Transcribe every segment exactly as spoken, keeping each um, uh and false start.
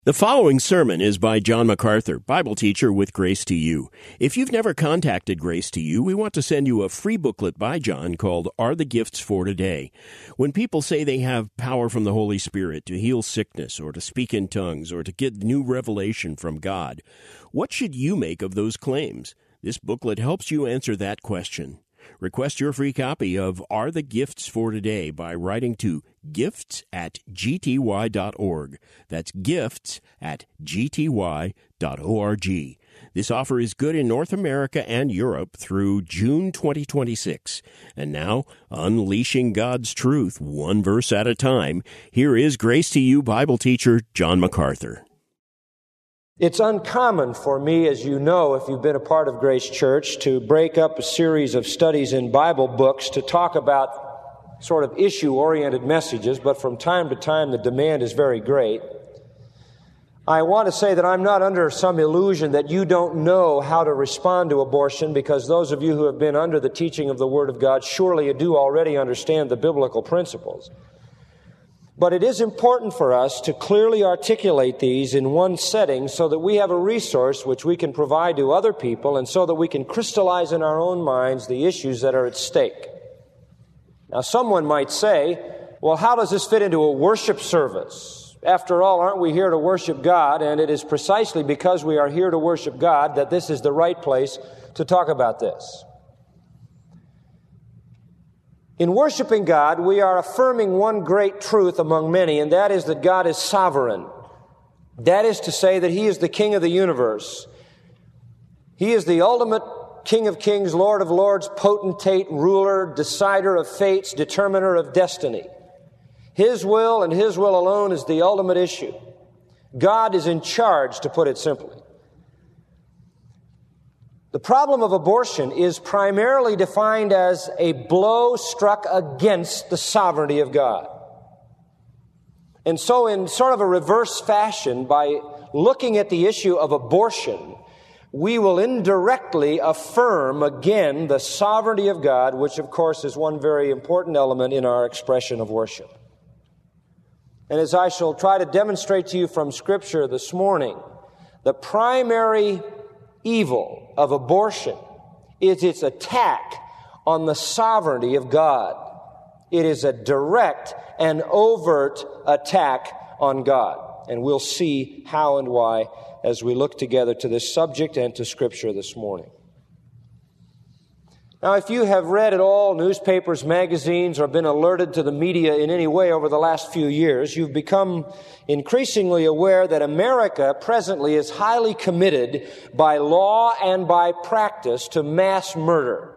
The following sermon is by John MacArthur, Bible teacher with Grace to You. If you've never contacted Grace to You, we want to send you a free booklet by John called Are the Gifts for Today? When people say they have power from the Holy Spirit to heal sickness or to speak in tongues or to get new revelation from God, what should you make of those claims? This booklet helps you answer that question. Request your free copy of Are the Gifts for Today by writing to gifts at g t y dot org. That's gifts at g t y dot org. This offer is good in North America and Europe through June twenty twenty-six. And now, unleashing God's truth one verse at a time, here is Grace to You Bible teacher John MacArthur. It's uncommon for me, as you know, if you've been a part of Grace Church, to break up a series of studies in Bible books to talk about sort of issue-oriented messages, but from time to time the demand is very great. I want to say that I'm not under some illusion that you don't know how to respond to abortion, because those of you who have been under the teaching of the Word of God surely do already understand the biblical principles. But it is important for us to clearly articulate these in one setting so that we have a resource which we can provide to other people and so that we can crystallize in our own minds the issues that are at stake. Now, someone might say, well, how does this fit into a worship service? After all, aren't we here to worship God? And it is precisely because we are here to worship God that this is the right place to talk about this. In worshiping God, we are affirming one great truth among many, and that is that God is sovereign. That is to say that He is the King of the universe. He is the ultimate King of kings, Lord of lords, potentate, ruler, decider of fates, determiner of destiny. His will and His will alone is the ultimate issue. God is in charge, to put it simply. The problem of abortion is primarily defined as a blow struck against the sovereignty of God. And so in sort of a reverse fashion, by looking at the issue of abortion, we will indirectly affirm again the sovereignty of God, which of course is one very important element in our expression of worship. And as I shall try to demonstrate to you from Scripture this morning, the primary evil of abortion is its attack on the sovereignty of God. It is a direct and overt attack on God. And we'll see how and why as we look together to this subject and to Scripture this morning. Now, if you have read at all newspapers, magazines, or been alerted to the media in any way over the last few years, you've become increasingly aware that America presently is highly committed by law and by practice to mass murder.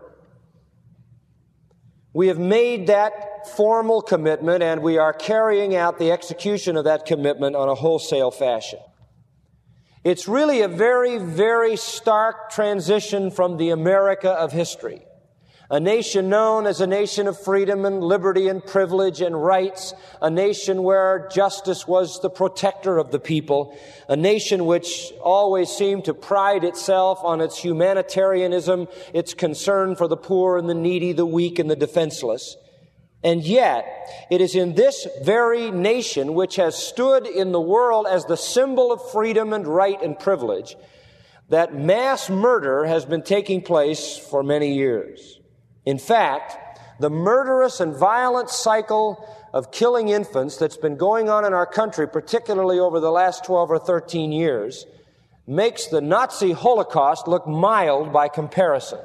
We have made that formal commitment, and we are carrying out the execution of that commitment on a wholesale fashion. It's really a very, very stark transition from the America of history. A nation known as a nation of freedom and liberty and privilege and rights, a nation where justice was the protector of the people, a nation which always seemed to pride itself on its humanitarianism, its concern for the poor and the needy, the weak and the defenseless. And yet, it is in this very nation which has stood in the world as the symbol of freedom and right and privilege that mass murder has been taking place for many years. In fact, the murderous and violent cycle of killing infants that's been going on in our country, particularly over the last twelve or thirteen years, makes the Nazi Holocaust look mild by comparison.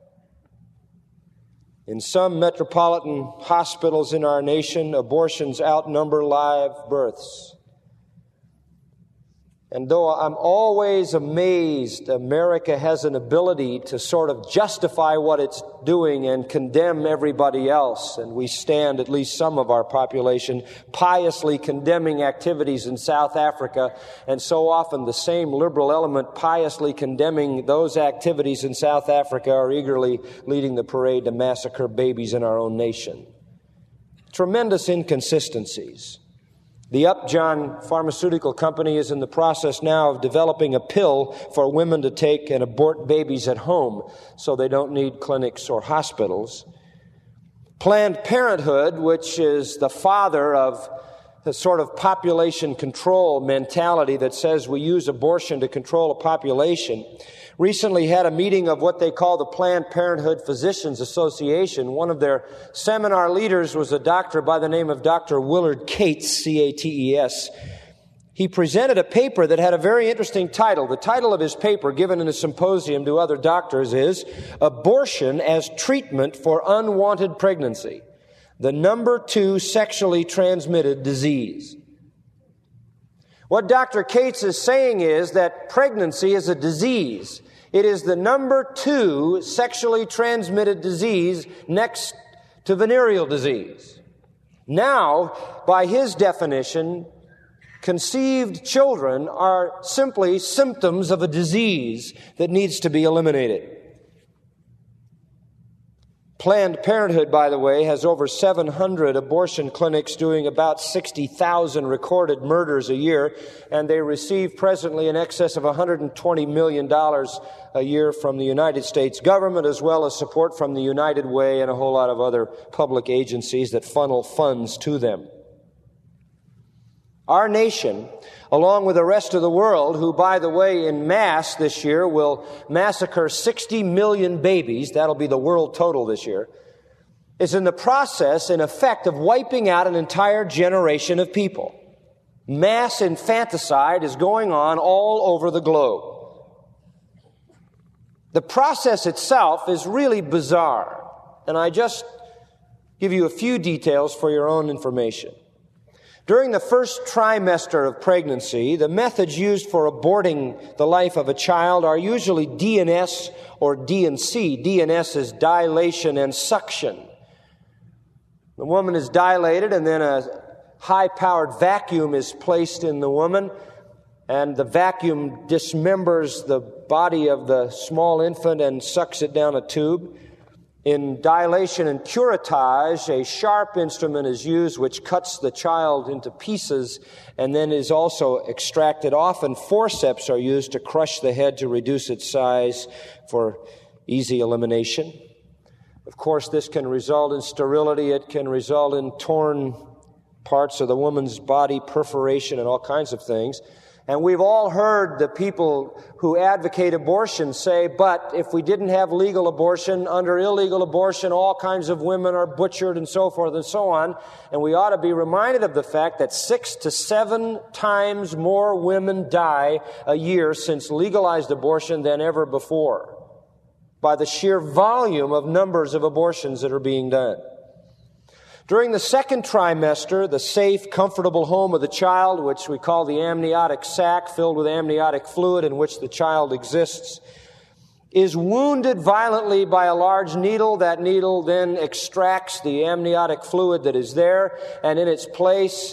In some metropolitan hospitals in our nation, abortions outnumber live births. And though I'm always amazed America has an ability to sort of justify what it's doing and condemn everybody else, and we stand, at least some of our population, piously condemning activities in South Africa, and so often the same liberal element piously condemning those activities in South Africa are eagerly leading the parade to massacre babies in our own nation. Tremendous inconsistencies. The Upjohn Pharmaceutical Company is in the process now of developing a pill for women to take and abort babies at home so they don't need clinics or hospitals. Planned Parenthood, which is the father of the sort of population control mentality that says we use abortion to control a population, recently had a meeting of what they call the Planned Parenthood Physicians Association. One of their seminar leaders was a doctor by the name of Doctor Willard Cates, C A T E S. He presented a paper that had a very interesting title. The title of his paper, given in a symposium to other doctors, is Abortion as Treatment for Unwanted Pregnancy, the number two sexually transmitted disease. What Doctor Cates is saying is that pregnancy is a disease. It is the number two sexually transmitted disease next to venereal disease. Now, by his definition, conceived children are simply symptoms of a disease that needs to be eliminated. Planned Parenthood, by the way, has over seven hundred abortion clinics doing about sixty thousand recorded murders a year, and they receive presently in excess of one hundred twenty million dollars a year from the United States government, as well as support from the United Way and a whole lot of other public agencies that funnel funds to them. Our nation, along with the rest of the world, who, by the way, in mass this year will massacre sixty million babies, that'll be the world total this year, is in the process, in effect, of wiping out an entire generation of people. Mass infanticide is going on all over the globe. The process itself is really bizarre, and I just give you a few details for your own information. During the first trimester of pregnancy, the methods used for aborting the life of a child are usually D N S or D and C. D N S is dilation and suction. The woman is dilated, and then a high-powered vacuum is placed in the woman, and the vacuum dismembers the body of the small infant and sucks it down a tube. In dilation and curettage, a sharp instrument is used which cuts the child into pieces and then is also extracted. Often forceps are used to crush the head to reduce its size for easy elimination. Of course, this can result in sterility. It can result in torn parts of the woman's body, perforation, and all kinds of things. And we've all heard the people who advocate abortion say, but if we didn't have legal abortion, under illegal abortion, all kinds of women are butchered and so forth and so on. And we ought to be reminded of the fact that six to seven times more women die a year since legalized abortion than ever before, by the sheer volume of numbers of abortions that are being done. During the second trimester, the safe, comfortable home of the child, which we call the amniotic sac, filled with amniotic fluid in which the child exists, is wounded violently by a large needle. That needle then extracts the amniotic fluid that is there, and in its place,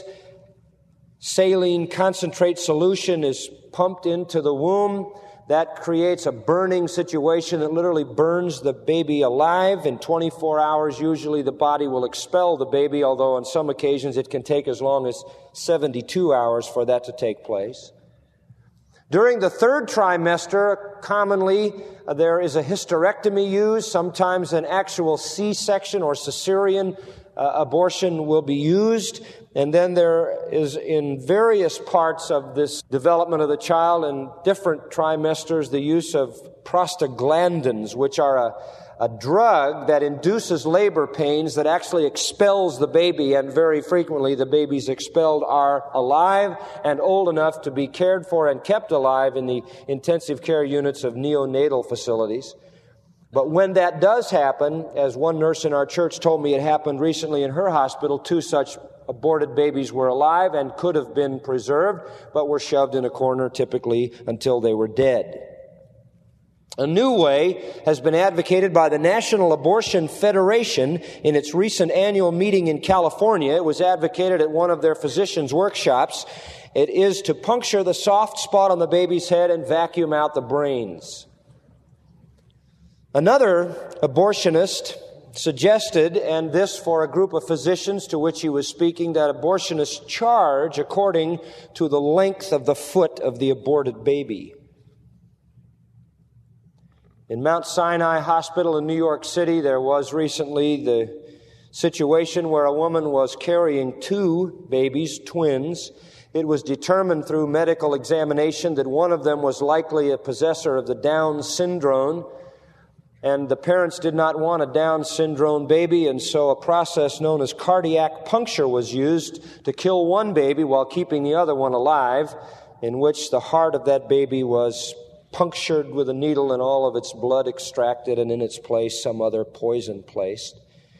saline concentrate solution is pumped into the womb. That creates a burning situation that literally burns the baby alive. In twenty-four hours, usually the body will expel the baby, although on some occasions it can take as long as seventy-two hours for that to take place. During the third trimester, commonly uh, there is a hysterectomy used. Sometimes an actual C-section or cesarean uh, abortion will be used. And then there is, in various parts of this development of the child in different trimesters, the use of prostaglandins, which are a, a drug that induces labor pains that actually expels the baby, and very frequently the babies expelled are alive and old enough to be cared for and kept alive in the intensive care units of neonatal facilities. But when that does happen, as one nurse in our church told me it happened recently in her hospital, two such aborted babies were alive and could have been preserved, but were shoved in a corner typically until they were dead. A new way has been advocated by the National Abortion Federation in its recent annual meeting in California. It was advocated at one of their physicians' workshops. It is to puncture the soft spot on the baby's head and vacuum out the brains. Another abortionist suggested, and this for a group of physicians to which he was speaking, that abortionists charge according to the length of the foot of the aborted baby. In Mount Sinai Hospital in New York City, there was recently the situation where a woman was carrying two babies, twins. It was determined through medical examination that one of them was likely a possessor of the Down syndrome, and the parents did not want a Down syndrome baby, and so a process known as cardiac puncture was used to kill one baby while keeping the other one alive, in which the heart of that baby was punctured with a needle and all of its blood extracted, and in its place some other poison placed.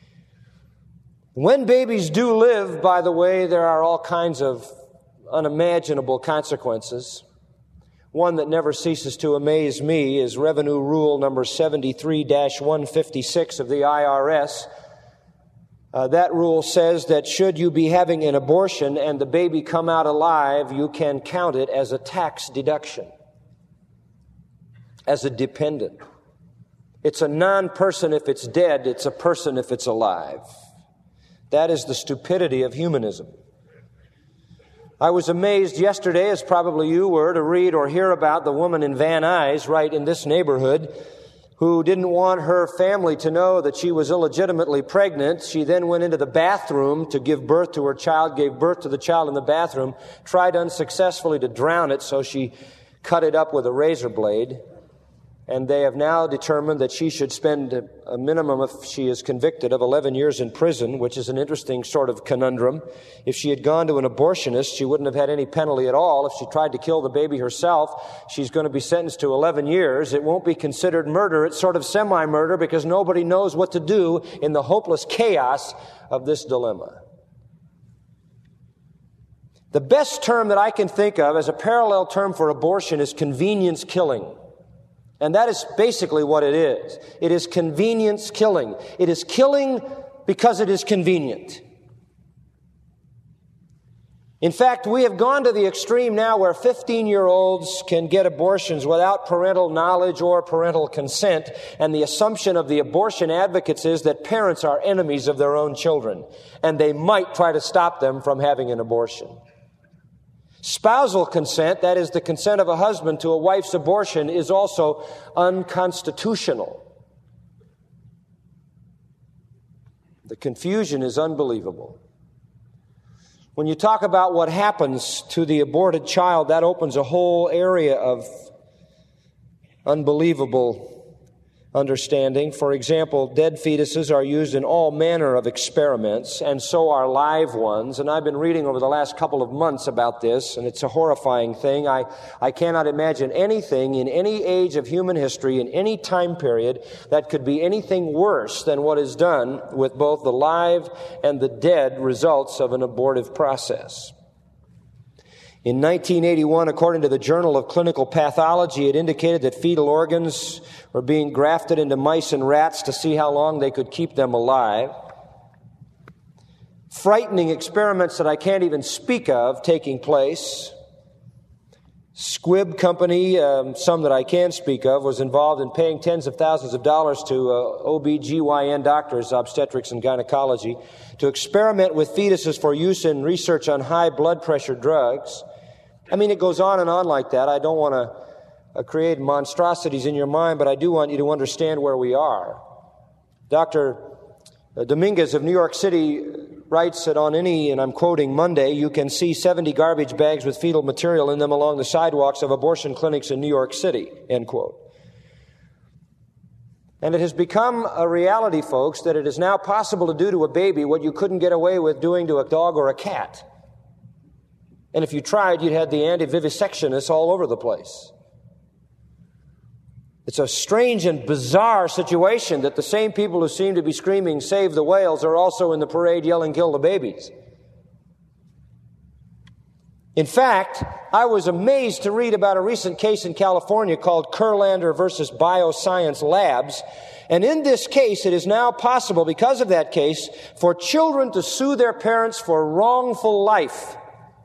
When babies do live, by the way, there are all kinds of unimaginable consequences. One that never ceases to amaze me is Revenue Rule number seventy-three dash one fifty-six of the I R S. Uh, that rule says that should you be having an abortion and the baby come out alive, you can count it as a tax deduction, as a dependent. It's a non-person if it's dead, it's a person if it's alive. That is the stupidity of humanism. I was amazed yesterday, as probably you were, to read or hear about the woman in Van Nuys, right in this neighborhood, who didn't want her family to know that she was illegitimately pregnant. She then went into the bathroom to give birth to her child, gave birth to the child in the bathroom, tried unsuccessfully to drown it, so she cut it up with a razor blade. And they have now determined that she should spend a minimum, if she is convicted, of eleven years in prison, which is an interesting sort of conundrum. If she had gone to an abortionist, she wouldn't have had any penalty at all. If she tried to kill the baby herself, she's going to be sentenced to eleven years. It won't be considered murder. It's sort of semi-murder because nobody knows what to do in the hopeless chaos of this dilemma. The best term that I can think of as a parallel term for abortion is convenience killing. And that is basically what it is. It is convenience killing. It is killing because it is convenient. In fact, we have gone to the extreme now where fifteen-year-olds can get abortions without parental knowledge or parental consent, and the assumption of the abortion advocates is that parents are enemies of their own children, and they might try to stop them from having an abortion. Spousal consent, that is the consent of a husband to a wife's abortion, is also unconstitutional. The confusion is unbelievable. When you talk about what happens to the aborted child, that opens a whole area of unbelievable understanding. For example, dead fetuses are used in all manner of experiments, and so are live ones. And I've been reading over the last couple of months about this, and it's a horrifying thing. I, I cannot imagine anything in any age of human history, in any time period, that could be anything worse than what is done with both the live and the dead results of an abortive process. In nineteen eighty-one, according to the Journal of Clinical Pathology, it indicated that fetal organs were being grafted into mice and rats to see how long they could keep them alive. Frightening experiments that I can't even speak of taking place. Squibb Company, um, some that I can speak of, was involved in paying tens of thousands of dollars to uh, O B G Y N doctors, obstetrics and gynecology, to experiment with fetuses for use in research on high blood pressure drugs. I mean, it goes on and on like that. I don't want to uh, create monstrosities in your mind, but I do want you to understand where we are. Doctor Dominguez of New York City writes that on any, and I'm quoting, Monday, you can see seventy garbage bags with fetal material in them along the sidewalks of abortion clinics in New York City, end quote. And it has become a reality, folks, that it is now possible to do to a baby what you couldn't get away with doing to a dog or a cat. And if you tried, you'd have the anti-vivisectionists all over the place. It's a strange and bizarre situation that the same people who seem to be screaming, "Save the whales," are also in the parade yelling, "Kill the babies." In fact, I was amazed to read about a recent case in California called Kurlander versus Bioscience Labs. And in this case, it is now possible, because of that case, for children to sue their parents for wrongful life,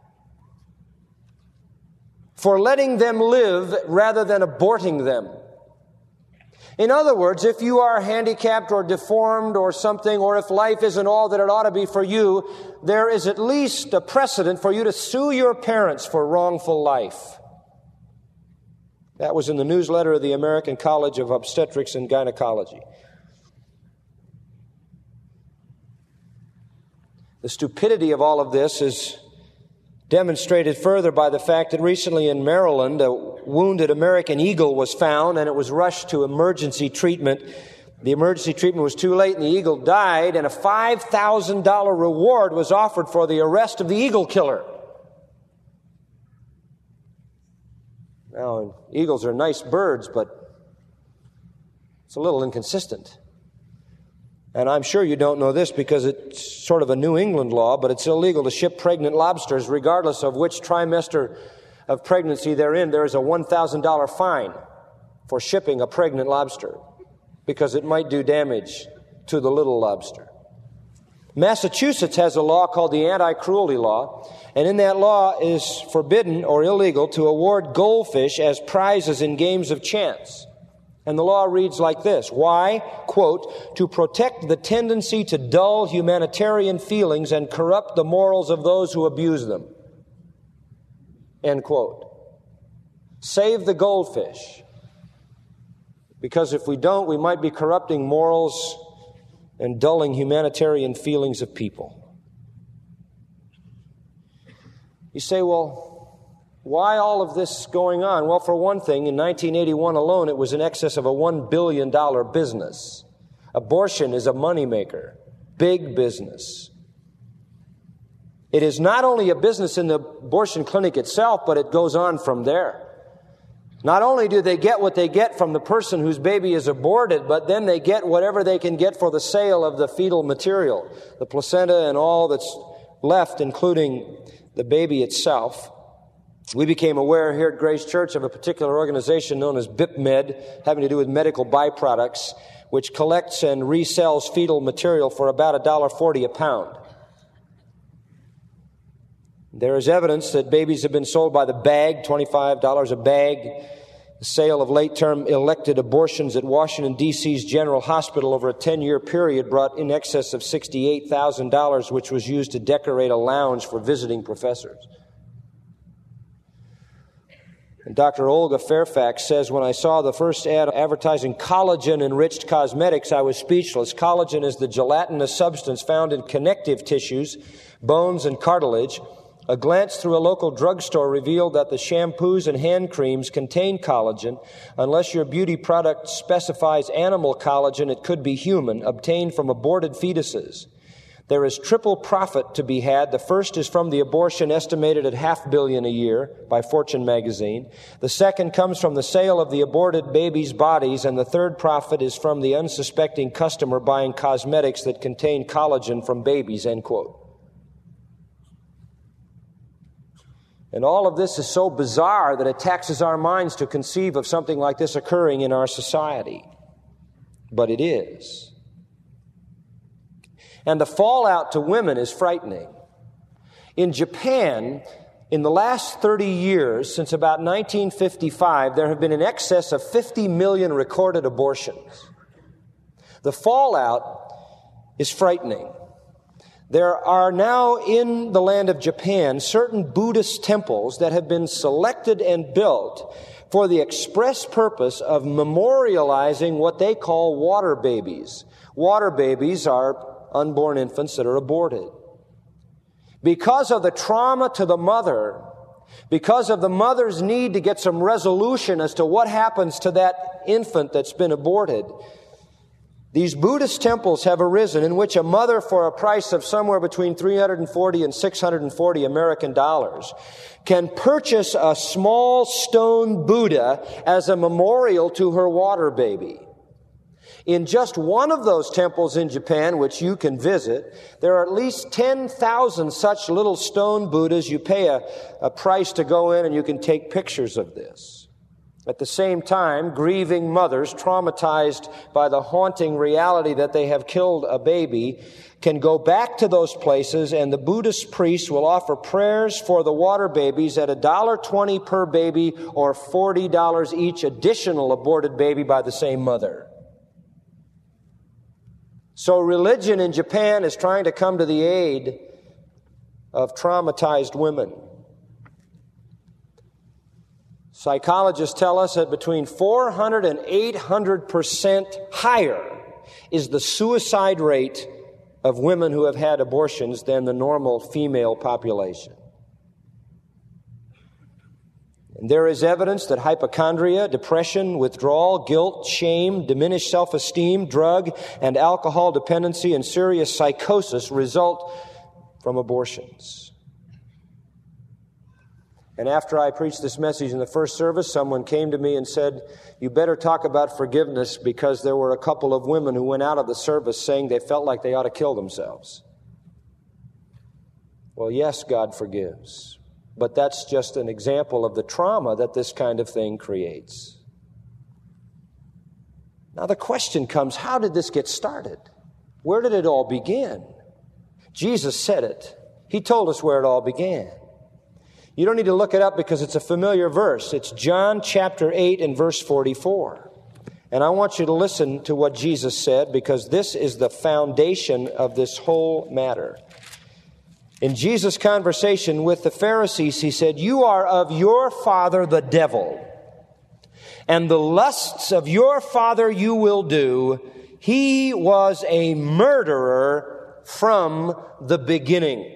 for letting them live rather than aborting them. In other words, if you are handicapped or deformed or something, or if life isn't all that it ought to be for you, there is at least a precedent for you to sue your parents for wrongful life. That was in the newsletter of the American College of Obstetrics and Gynecology. The stupidity of all of this is demonstrated further by the fact that recently in Maryland, a wounded American eagle was found and it was rushed to emergency treatment. The emergency treatment was too late and the eagle died, and a five thousand dollars reward was offered for the arrest of the eagle killer. Now, eagles are nice birds, but it's a little inconsistent. And I'm sure you don't know this because it's sort of a New England law, but it's illegal to ship pregnant lobsters regardless of which trimester of pregnancy they're in. There is a one thousand dollars fine for shipping a pregnant lobster because it might do damage to the little lobster. Massachusetts has a law called the anti-cruelty law, and in that law it is forbidden or illegal to award goldfish as prizes in games of chance. And the law reads like this. Why? Quote, to protect the tendency to dull humanitarian feelings and corrupt the morals of those who abuse them. End quote. Save the goldfish. Because if we don't, we might be corrupting morals and dulling humanitarian feelings of people. You say, well, why all of this going on? Well, for one thing, in nineteen eighty-one alone, it was in excess of a one billion dollars business. Abortion is a moneymaker, big business. It is not only a business in the abortion clinic itself, but it goes on from there. Not only do they get what they get from the person whose baby is aborted, but then they get whatever they can get for the sale of the fetal material, the placenta and all that's left, including the baby itself. We became aware here at Grace Church of a particular organization known as BIPMed, having to do with medical byproducts, which collects and resells fetal material for about one dollar forty a pound. There is evidence that babies have been sold by the bag, twenty-five dollars a bag. The sale of late-term elected abortions at Washington, D C's General Hospital over a ten-year period brought in excess of sixty-eight thousand dollars, which was used to decorate a lounge for visiting professors. And Doctor Olga Fairfax says, when I saw the first ad advertising collagen-enriched cosmetics, I was speechless. Collagen is the gelatinous substance found in connective tissues, bones, and cartilage. A glance through a local drugstore revealed that the shampoos and hand creams contain collagen. Unless your beauty product specifies animal collagen, it could be human, obtained from aborted fetuses. There is triple profit to be had. The first is from the abortion, estimated at half billion a year by Fortune magazine. The second comes from the sale of the aborted babies' bodies, and the third profit is from the unsuspecting customer buying cosmetics that contain collagen from babies, end quote. And all of this is so bizarre that it taxes our minds to conceive of something like this occurring in our society. But it is. And the fallout to women is frightening. In Japan, in the last thirty years, since about nineteen fifty-five, there have been in excess of fifty million recorded abortions. The fallout is frightening. There are now in the land of Japan certain Buddhist temples that have been selected and built for the express purpose of memorializing what they call water babies. Water babies are unborn infants that are aborted. Because of the trauma to the mother, because of the mother's need to get some resolution as to what happens to that infant that's been aborted, these Buddhist temples have arisen in which a mother, for a price of somewhere between three hundred forty and six hundred forty American dollars, can purchase a small stone Buddha as a memorial to her water baby. In just one of those temples in Japan, which you can visit, there are at least ten thousand such little stone Buddhas. You pay a, a price to go in and you can take pictures of this. At the same time, grieving mothers, traumatized by the haunting reality that they have killed a baby, can go back to those places, and the Buddhist priests will offer prayers for the water babies at one dollar twenty per baby or forty dollars each additional aborted baby by the same mother. So religion in Japan is trying to come to the aid of traumatized women. Psychologists tell us that between four hundred and eight hundred percent higher is the suicide rate of women who have had abortions than the normal female population. And there is evidence that hypochondria, depression, withdrawal, guilt, shame, diminished self-esteem, drug and alcohol dependency, and serious psychosis result from abortions. And after I preached this message in the first service, someone came to me and said, "You better talk about forgiveness, because there were a couple of women who went out of the service saying they felt like they ought to kill themselves." Well, yes, God forgives. But that's just an example of the trauma that this kind of thing creates. Now the question comes, how did this get started? Where did it all begin? Jesus said it. He told us where it all began. You don't need to look it up because it's a familiar verse. It's John chapter eight and verse forty-four. And I want you to listen to what Jesus said, because this is the foundation of this whole matter. In Jesus' conversation with the Pharisees, he said, "You are of your father the devil, and the lusts of your father you will do. He was a murderer from the beginning."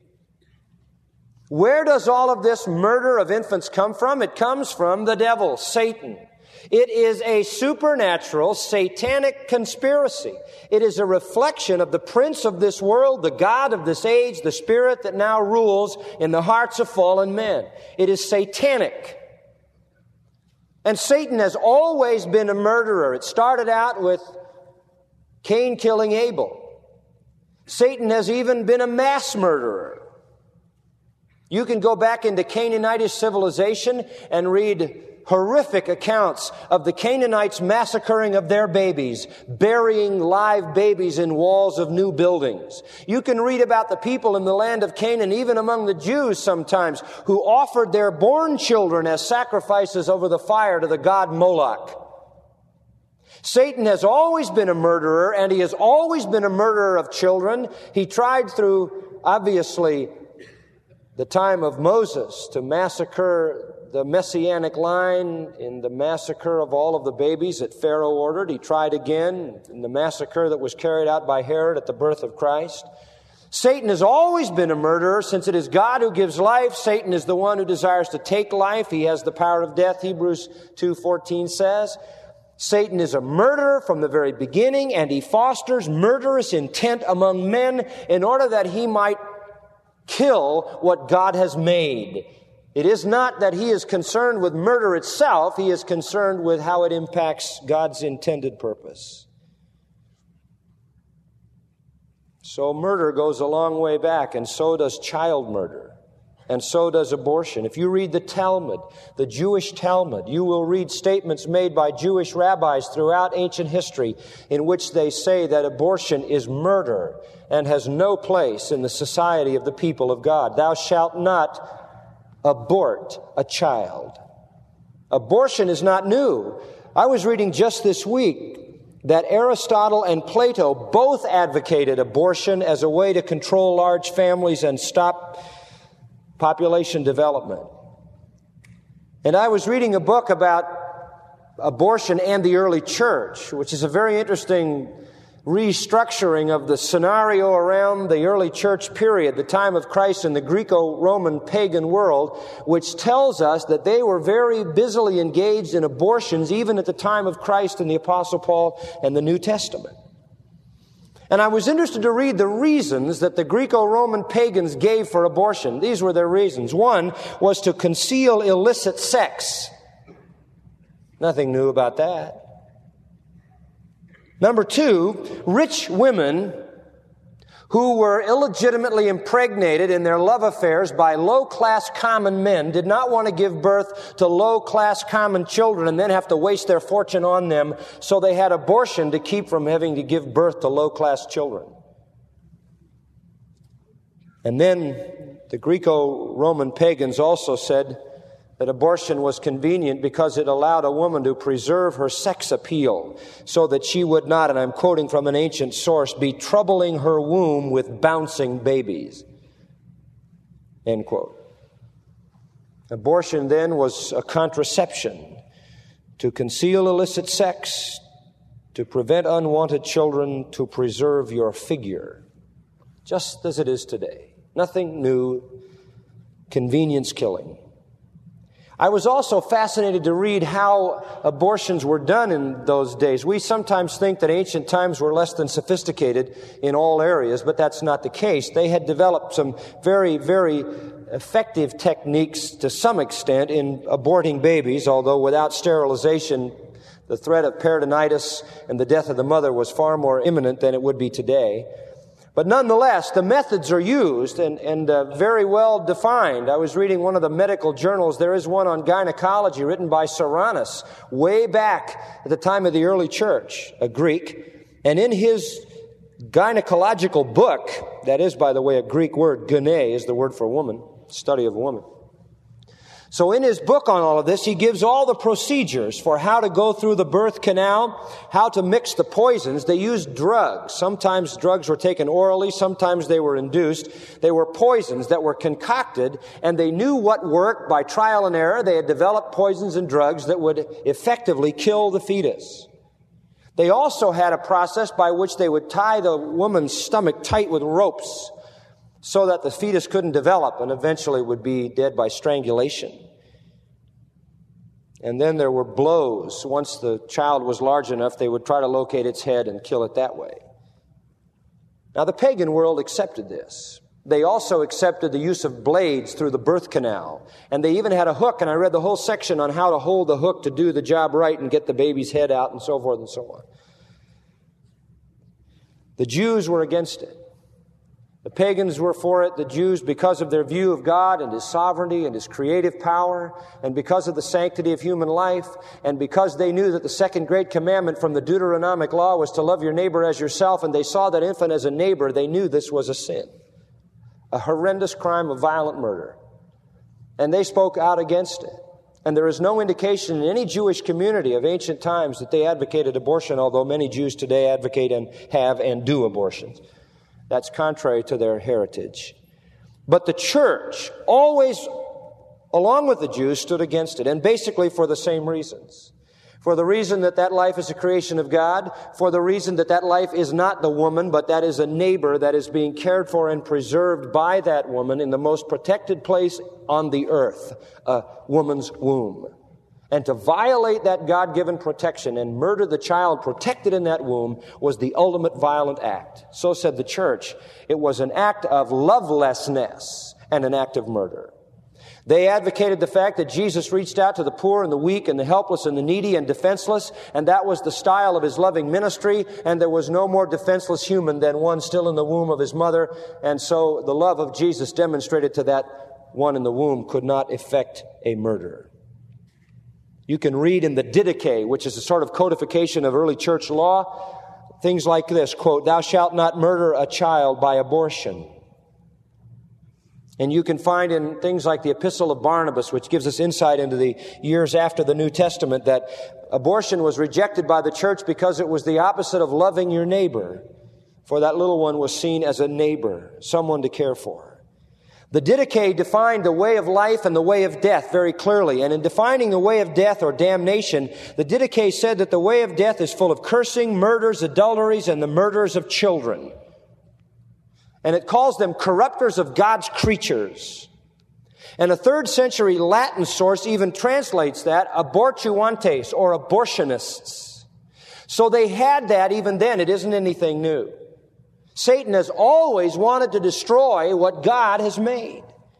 Where does all of this murder of infants come from? It comes from the devil, Satan. It is a supernatural, satanic conspiracy. It is a reflection of the prince of this world, the god of this age, the spirit that now rules in the hearts of fallen men. It is satanic. And Satan has always been a murderer. It started out with Cain killing Abel. Satan has even been a mass murderer. You can go back into Canaanite civilization and read horrific accounts of the Canaanites massacring of their babies, burying live babies in walls of new buildings. You can read about the people in the land of Canaan, even among the Jews sometimes, who offered their born children as sacrifices over the fire to the god Moloch. Satan has always been a murderer, and he has always been a murderer of children. He tried through, obviously, the time of Moses to massacre the Messianic line in the massacre of all of the babies that Pharaoh ordered. He tried again in the massacre that was carried out by Herod at the birth of Christ. Satan has always been a murderer. Since it is God who gives life, Satan is the one who desires to take life. He has the power of death, Hebrews two fourteen says. Satan is a murderer from the very beginning, and he fosters murderous intent among men in order that he might kill what God has made. It is not that he is concerned with murder itself. He is concerned with how it impacts God's intended purpose. So murder goes a long way back, and so does child murder, and so does abortion. If you read the Talmud, the Jewish Talmud, you will read statements made by Jewish rabbis throughout ancient history in which they say that abortion is murder and has no place in the society of the people of God. Thou shalt not abort a child. Abortion is not new. I was reading just this week that Aristotle and Plato both advocated abortion as a way to control large families and stop population development. And I was reading a book about abortion and the early church, which is a very interesting restructuring of the scenario around the early church period, the time of Christ in the Greco-Roman pagan world, which tells us that they were very busily engaged in abortions even at the time of Christ and the Apostle Paul and the New Testament. And I was interested to read the reasons that the Greco-Roman pagans gave for abortion. These were their reasons. One was to conceal illicit sex. Nothing new about that. Number two, rich women who were illegitimately impregnated in their love affairs by low-class common men did not want to give birth to low-class common children and then have to waste their fortune on them, so they had abortion to keep from having to give birth to low-class children. And then the Greco-Roman pagans also said that abortion was convenient because it allowed a woman to preserve her sex appeal so that she would not, and I'm quoting from an ancient source, be troubling her womb with bouncing babies. End quote. Abortion then was a contraception to conceal illicit sex, to prevent unwanted children, to preserve your figure. just as it is today. Nothing new, convenience killing. I was also fascinated to read how abortions were done in those days. We sometimes think that ancient times were less than sophisticated in all areas, but that's not the case. They had developed some very, very effective techniques to some extent in aborting babies, although without sterilization, the threat of peritonitis and the death of the mother was far more imminent than it would be today. But nonetheless, the methods are used and, and uh, very well defined. I was reading one of the medical journals. There is one on gynecology written by Soranus way back at the time of the early church, a Greek. And in his gynecological book, that is, by the way, a Greek word, gune is the word for woman, study of a woman. So in his book on all of this, he gives all the procedures for how to go through the birth canal, how to mix the poisons. They used drugs. Sometimes drugs were taken orally, sometimes they were induced. They were poisons that were concocted, and they knew what worked by trial and error. They had developed poisons and drugs that would effectively kill the fetus. They also had a process by which they would tie the woman's stomach tight with ropes so that the fetus couldn't develop and eventually would be dead by strangulation. And then there were blows. Once the child was large enough, they would try to locate its head and kill it that way. Now, the pagan world accepted this. They also accepted the use of blades through the birth canal. And they even had a hook, and I read the whole section on how to hold the hook to do the job right and get the baby's head out and so forth and so on. The Jews were against it. The pagans were for it. The Jews, because of their view of God and His sovereignty and His creative power, and because of the sanctity of human life, and because they knew that the second great commandment from the Deuteronomic law was to love your neighbor as yourself, and they saw that infant as a neighbor, they knew this was a sin, a horrendous crime of violent murder. And they spoke out against it. And there is no indication in any Jewish community of ancient times that they advocated abortion, although many Jews today advocate and have and do abortions. That's contrary to their heritage. But the church always, along with the Jews, stood against it, and basically for the same reasons. For the reason that that life is a creation of God, for the reason that that life is not the woman, but that is a neighbor that is being cared for and preserved by that woman in the most protected place on the earth, a woman's womb. And to violate that God-given protection and murder the child protected in that womb was the ultimate violent act. So said the church. It was an act of lovelessness and an act of murder. They advocated the fact that Jesus reached out to the poor and the weak and the helpless and the needy and defenseless, and that was the style of His loving ministry, and there was no more defenseless human than one still in the womb of his mother, and so the love of Jesus demonstrated to that one in the womb could not effect a murder. You can read in the Didache, which is a sort of codification of early church law, things like this, quote, "Thou shalt not murder a child by abortion." And you can find in things like the Epistle of Barnabas, which gives us insight into the years after the New Testament, that abortion was rejected by the church because it was the opposite of loving your neighbor. For that little one was seen as a neighbor, someone to care for. The Didache defined the way of life and the way of death very clearly. And in defining the way of death or damnation, the Didache said that the way of death is full of cursing, murders, adulteries, and the murders of children. And it calls them corrupters of God's creatures. And a third century Latin source even translates that abortuantes or abortionists. So they had that even then. It isn't anything new. Satan has always wanted to destroy what God has made.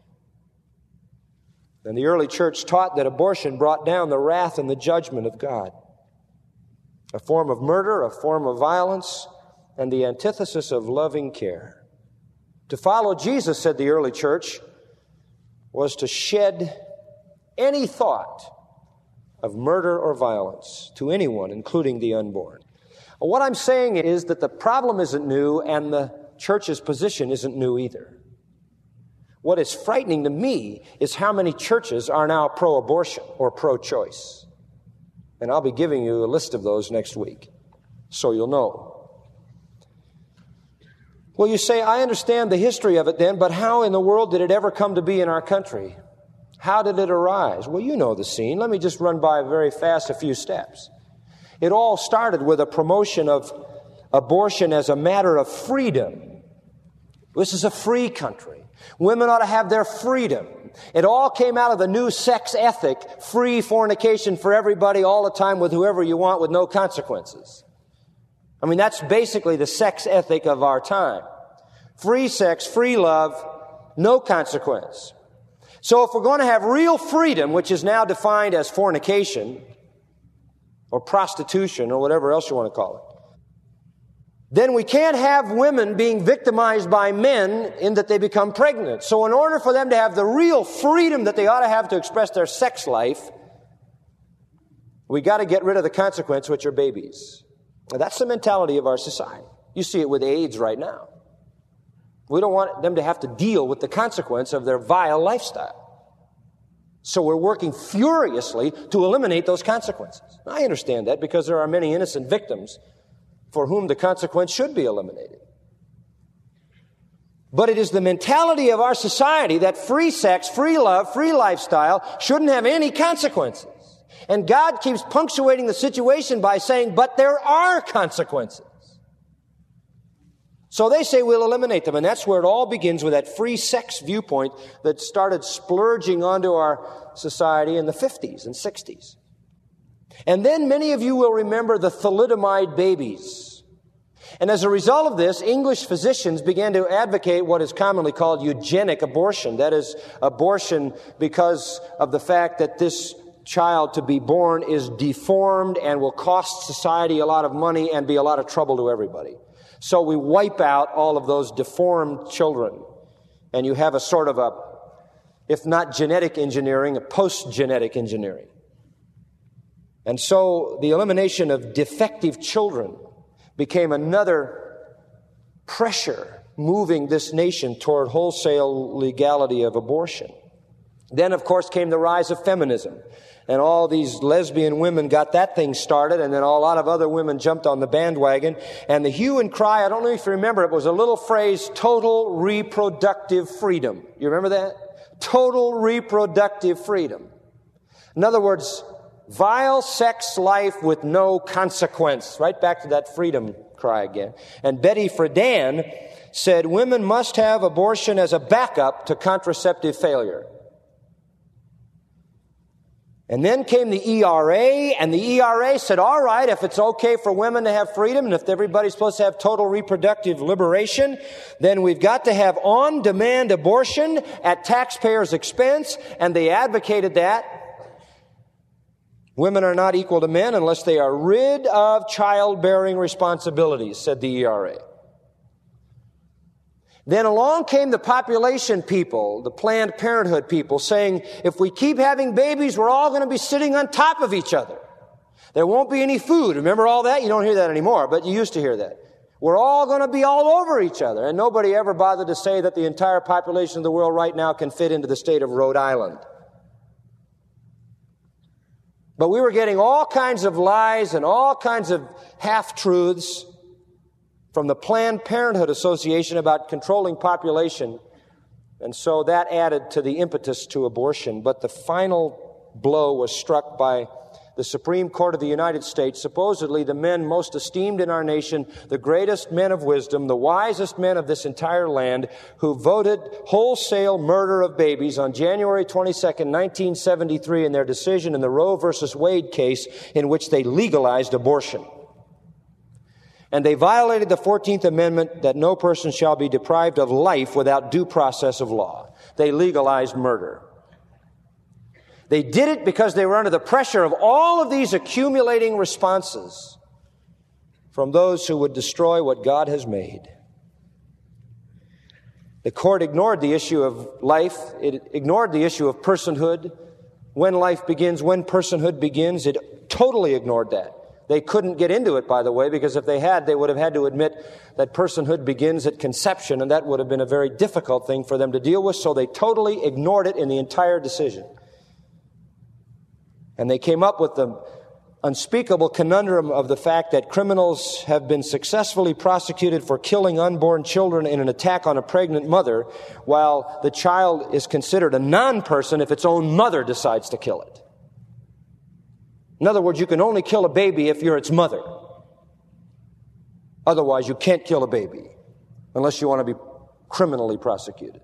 And the early church taught that abortion brought down the wrath and the judgment of God. A form of murder, a form of violence, and the antithesis of loving care. To follow Jesus, said the early church, was to shed any thought of murder or violence to anyone, including the unborn. What I'm saying is that the problem isn't new and the church's position isn't new either. What is frightening to me is how many churches are now pro-abortion or pro-choice. And I'll be giving you a list of those next week, so you'll know. Well, you say, I understand the history of it then, but how in the world did it ever come to be in our country? How did it arise? Well, you know the scene. Let me just run by very fast a few steps. It all started with a promotion of abortion as a matter of freedom. This is a free country. Women ought to have their freedom. It all came out of the new sex ethic, free fornication for everybody all the time with whoever you want with no consequences. I mean, that's basically the sex ethic of our time. Free sex, free love, no consequence. So if we're going to have real freedom, which is now defined as fornication or prostitution or whatever else you want to call it, then we can't have women being victimized by men in that they become pregnant. So in order for them to have the real freedom that they ought to have to express their sex life, we got to get rid of the consequence, which are babies. Now, that's the mentality of our society. You see it with AIDS right now. We don't want them to have to deal with the consequence of their vile lifestyle. So we're working furiously to eliminate those consequences. I understand that because there are many innocent victims for whom the consequence should be eliminated. But it is the mentality of our society that free sex, free love, free lifestyle shouldn't have any consequences. And God keeps punctuating the situation by saying, but there are consequences. So they say we'll eliminate them, and that's where it all begins, with that free sex viewpoint that started splurging onto our society in the fifties and sixties. And then many of you will remember the thalidomide babies. And as a result of this, English physicians began to advocate what is commonly called eugenic abortion. That is, abortion because of the fact that this child to be born is deformed and will cost society a lot of money and be a lot of trouble to everybody. So we wipe out all of those deformed children. And you have a sort of a, if not genetic engineering, a post-genetic engineering. And so the elimination of defective children became another pressure moving this nation toward wholesale legality of abortion. Then, of course, came the rise of feminism. And all these lesbian women got that thing started, and then a lot of other women jumped on the bandwagon. And the hue and cry, I don't know if you remember, it was a little phrase, total reproductive freedom. You remember that? Total reproductive freedom. In other words, vile sex life with no consequence. Right back to that freedom cry again. And Betty Friedan said women must have abortion as a backup to contraceptive failure. And then came the E R A, and the E R A said, all right, if it's okay for women to have freedom, and if everybody's supposed to have total reproductive liberation, then we've got to have on-demand abortion at taxpayers' expense, and they advocated that. Women are not equal to men unless they are rid of childbearing responsibilities, said the E R A. Then along came the population people, the Planned Parenthood people, saying, if we keep having babies, we're all going to be sitting on top of each other. There won't be any food. Remember all that? You don't hear that anymore, but you used to hear that. We're all going to be all over each other. And nobody ever bothered to say that the entire population of the world right now can fit into the state of Rhode Island. But we were getting all kinds of lies and all kinds of half-truths from the Planned Parenthood Association about controlling population. And so that added to the impetus to abortion. But the final blow was struck by the Supreme Court of the United States, supposedly the men most esteemed in our nation, the greatest men of wisdom, the wisest men of this entire land, who voted wholesale murder of babies on January twenty-second, nineteen seventy-three in their decision in the Roe versus Wade case, in which they legalized abortion. And they violated the fourteenth Amendment, that no person shall be deprived of life without due process of law. They legalized murder. They did it because they were under the pressure of all of these accumulating responses from those who would destroy what God has made. The court ignored the issue of life. It ignored the issue of personhood. When life begins, when personhood begins, it totally ignored that. They couldn't get into it, by the way, because if they had, they would have had to admit that personhood begins at conception, and that would have been a very difficult thing for them to deal with, so they totally ignored it in the entire decision. And they came up with the unspeakable conundrum of the fact that criminals have been successfully prosecuted for killing unborn children in an attack on a pregnant mother, while the child is considered a non-person if its own mother decides to kill it. In other words, you can only kill a baby if you're its mother. Otherwise, you can't kill a baby unless you want to be criminally prosecuted.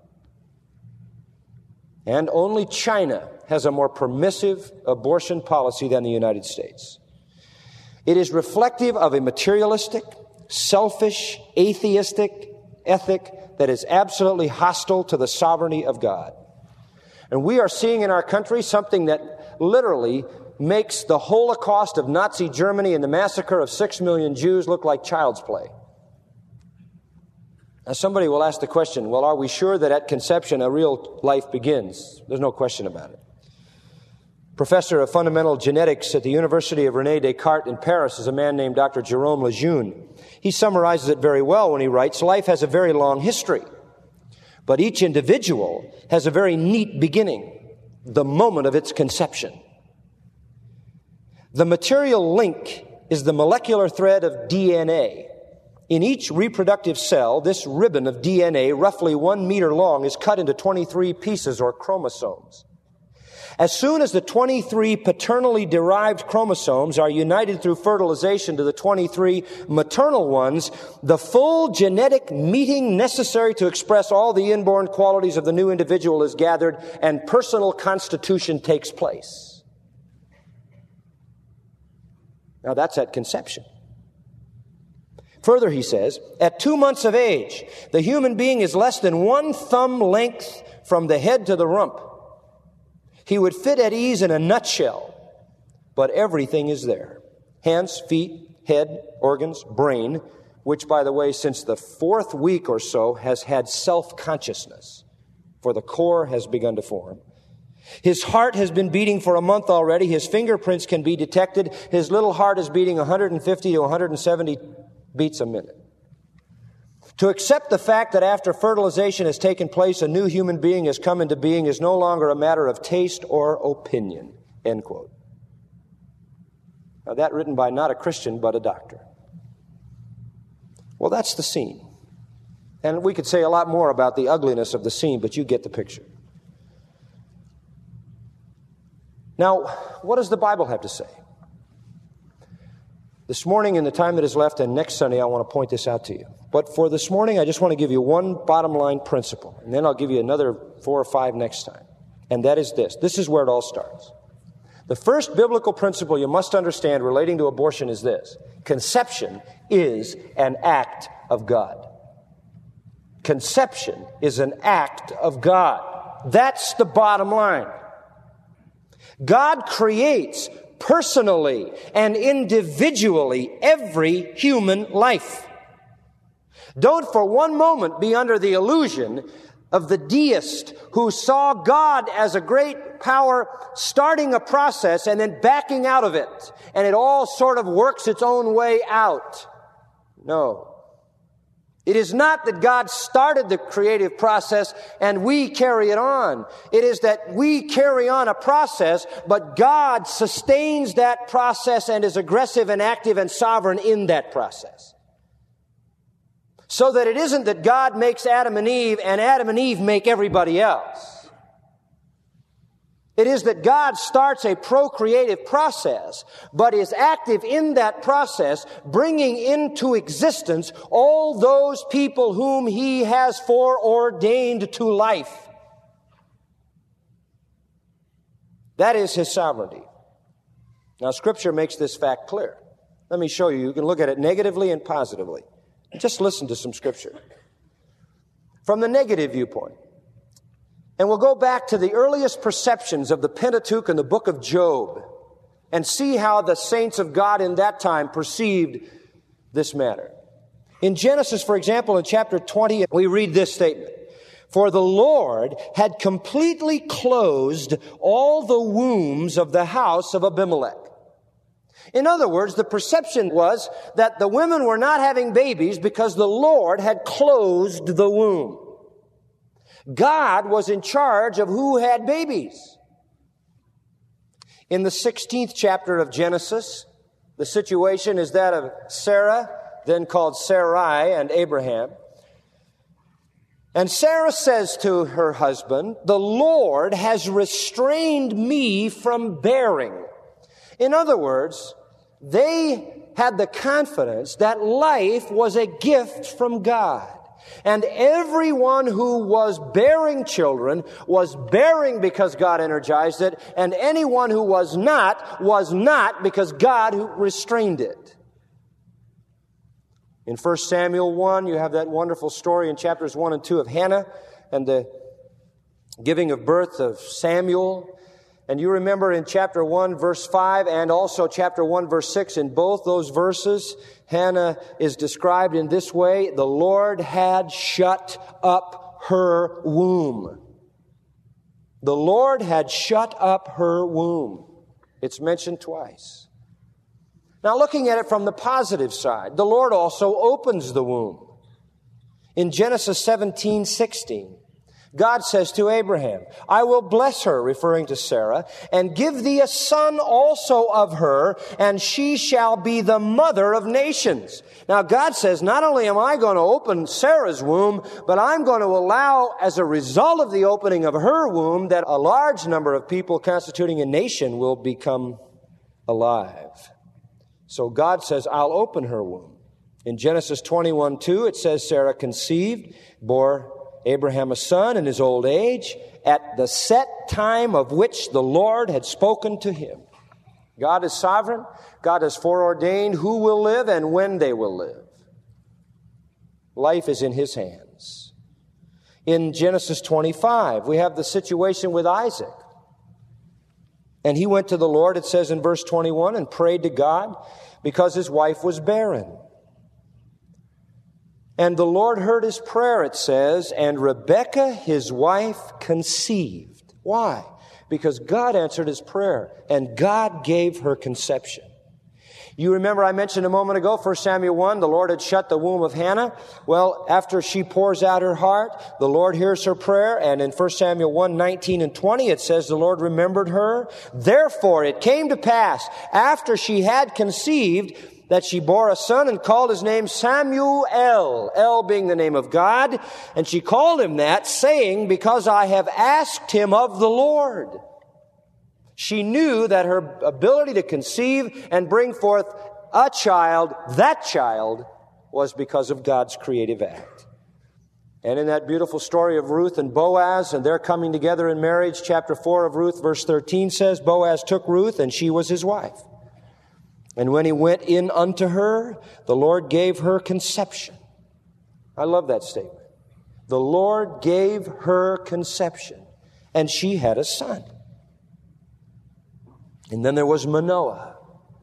And only China has a more permissive abortion policy than the United States. It is reflective of a materialistic, selfish, atheistic ethic that is absolutely hostile to the sovereignty of God. And we are seeing in our country something that literally makes the Holocaust of Nazi Germany and the massacre of six million Jews look like child's play. Now somebody will ask the question, well, are we sure that at conception a real life begins? There's no question about it. Professor of fundamental genetics at the University of René Descartes in Paris is a man named Doctor Jerome Lejeune. He summarizes it very well when he writes, life has a very long history, but each individual has a very neat beginning, the moment of its conception. The material link is the molecular thread of D N A. In each reproductive cell, this ribbon of D N A, roughly one meter long, is cut into twenty-three pieces or chromosomes. As soon as the twenty-three paternally derived chromosomes are united through fertilization to the twenty-three maternal ones, the full genetic meeting necessary to express all the inborn qualities of the new individual is gathered and personal constitution takes place. Now that's at conception. Further, he says, at two months of age, the human being is less than one thumb length from the head to the rump. He would fit at ease in a nutshell, but everything is there. Hands, feet, head, organs, brain, which, by the way, since the fourth week or so has had self-consciousness, for the core has begun to form. His heart has been beating for a month already. His fingerprints can be detected. His little heart is beating one hundred fifty to one hundred seventy beats a minute. To accept the fact that after fertilization has taken place, a new human being has come into being is no longer a matter of taste or opinion. End quote. Now that written by not a Christian, but a doctor. Well, that's the scene. And we could say a lot more about the ugliness of the scene, but you get the picture. Now, what does the Bible have to say? This morning, in the time that is left, and next Sunday, I want to point this out to you. But for this morning, I just want to give you one bottom line principle, and then I'll give you another four or five next time. And that is this. This is where it all starts. The first biblical principle you must understand relating to abortion is this. Conception is an act of God. Conception is an act of God. That's the bottom line. God creates personally and individually every human life. Don't for one moment be under the illusion of the deist who saw God as a great power starting a process and then backing out of it, and it all sort of works its own way out. No. It is not that God started the creative process and we carry it on. It is that we carry on a process, but God sustains that process and is aggressive and active and sovereign in that process. So that it isn't that God makes Adam and Eve and Adam and Eve make everybody else. It is that God starts a procreative process, but is active in that process, bringing into existence all those people whom He has foreordained to life. That is His sovereignty. Now, Scripture makes this fact clear. Let me show you. You can look at it negatively and positively. Just listen to some Scripture. From the negative viewpoint, and we'll go back to the earliest perceptions of the Pentateuch and the book of Job and see how the saints of God in that time perceived this matter. In Genesis, for example, in chapter twenty, we read this statement. For the Lord had completely closed all the wombs of the house of Abimelech. In other words, the perception was that the women were not having babies because the Lord had closed the womb. God was in charge of who had babies. In the sixteenth chapter of Genesis, the situation is that of Sarah, then called Sarai, and Abraham. And Sarah says to her husband, the Lord has restrained me from bearing. In other words, they had the confidence that life was a gift from God. And everyone who was bearing children was bearing because God energized it, and anyone who was not was not because God restrained it. In First Samuel one, you have that wonderful story in chapters one and two of Hannah and the giving of birth of Samuel. And you remember in chapter one, verse five, and also chapter one, verse six, in both those verses, Hannah is described in this way: the Lord had shut up her womb. The Lord had shut up her womb. It's mentioned twice. Now, looking at it from the positive side, the Lord also opens the womb. In Genesis seventeen sixteen, God says to Abraham, I will bless her, referring to Sarah, and give thee a son also of her, and she shall be the mother of nations. Now, God says, not only am I going to open Sarah's womb, but I'm going to allow, as a result of the opening of her womb, that a large number of people constituting a nation will become alive. So God says, I'll open her womb. In Genesis twenty-one two, it says, Sarah conceived, bore Abraham a son in his old age, at the set time of which the Lord had spoken to him. God is sovereign. God has foreordained who will live and when they will live. Life is in His hands. In Genesis twenty-five, we have the situation with Isaac. And he went to the Lord, it says in verse twenty-one, and prayed to God because his wife was barren. And the Lord heard his prayer, it says, and Rebekah, his wife, conceived. Why? Because God answered his prayer, and God gave her conception. You remember I mentioned a moment ago, First Samuel one, the Lord had shut the womb of Hannah. Well, after she pours out her heart, the Lord hears her prayer, and in First Samuel one, nineteen and twenty, it says the Lord remembered her. Therefore, it came to pass, after she had conceived, that she bore a son and called his name Samuel, El being the name of God. And she called him that, saying, because I have asked him of the Lord. She knew that her ability to conceive and bring forth a child, that child, was because of God's creative act. And in that beautiful story of Ruth and Boaz, and their coming together in marriage, chapter four of Ruth, verse thirteen says, Boaz took Ruth, and she was his wife. And when he went in unto her, the Lord gave her conception. I love that statement. The Lord gave her conception, and she had a son. And then there was Manoah.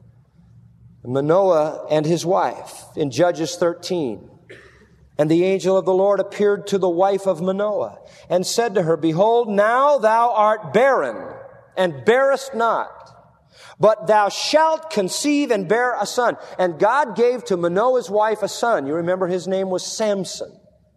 Manoah and his wife in Judges thirteen. And the angel of the Lord appeared to the wife of Manoah and said to her, behold, now thou art barren and bearest not. But thou shalt conceive and bear a son. And God gave to Manoah's wife a son. You remember his name was Samson,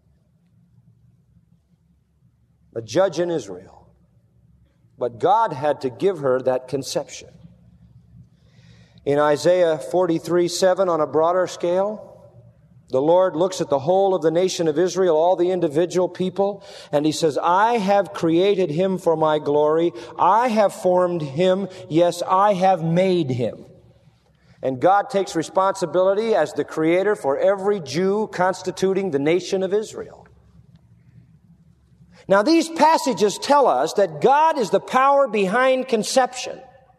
a judge in Israel. But God had to give her that conception. In Isaiah forty-three seven, on a broader scale, the Lord looks at the whole of the nation of Israel, all the individual people, and He says, I have created him for my glory. I have formed him. Yes, I have made him. And God takes responsibility as the creator for every Jew constituting the nation of Israel. Now, these passages tell us that God is the power behind conception.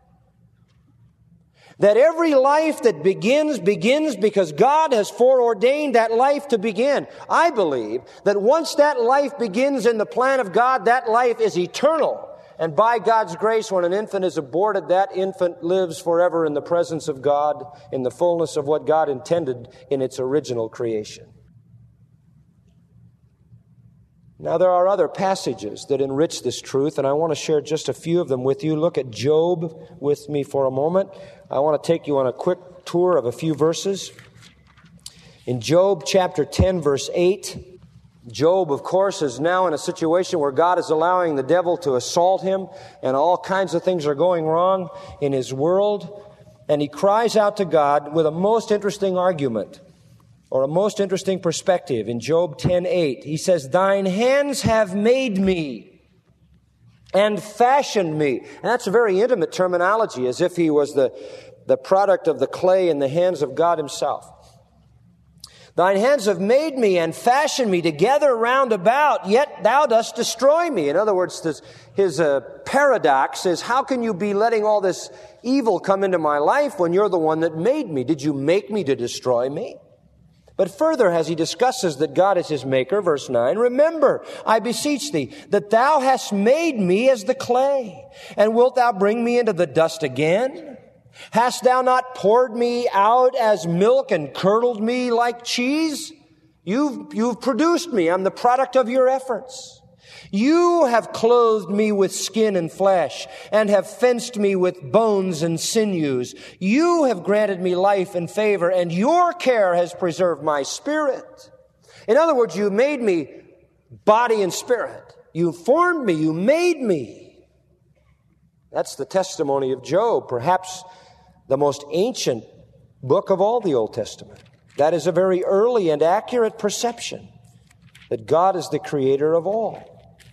That every life that begins, begins because God has foreordained that life to begin. I believe that once that life begins in the plan of God, that life is eternal. And by God's grace, when an infant is aborted, that infant lives forever in the presence of God, in the fullness of what God intended in its original creation. Now, there are other passages that enrich this truth, and I want to share just a few of them with you. Look at Job with me for a moment. I want to take you on a quick tour of a few verses. In Job chapter ten, verse eight, Job, of course, is now in a situation where God is allowing the devil to assault him, and all kinds of things are going wrong in his world. And he cries out to God with a most interesting argument, or a most interesting perspective. In Job ten eight, he says, thine hands have made me and fashioned me. And that's a very intimate terminology, as if he was the, the product of the clay in the hands of God Himself. Thine hands have made me and fashioned me together round about, yet thou dost destroy me. In other words, this, his uh, paradox is, how can you be letting all this evil come into my life when you're the one that made me? Did you make me to destroy me? But further, as he discusses that God is his maker, verse nine, remember, I beseech thee, that thou hast made me as the clay, and wilt thou bring me into the dust again? Hast thou not poured me out as milk and curdled me like cheese? You've, you've produced me. I'm the product of your efforts. You have clothed me with skin and flesh, and have fenced me with bones and sinews. You have granted me life and favor, and your care has preserved my spirit. In other words, you made me body and spirit. You formed me. You made me. That's the testimony of Job, perhaps the most ancient book of all the Old Testament. That is a very early and accurate perception that God is the creator of all.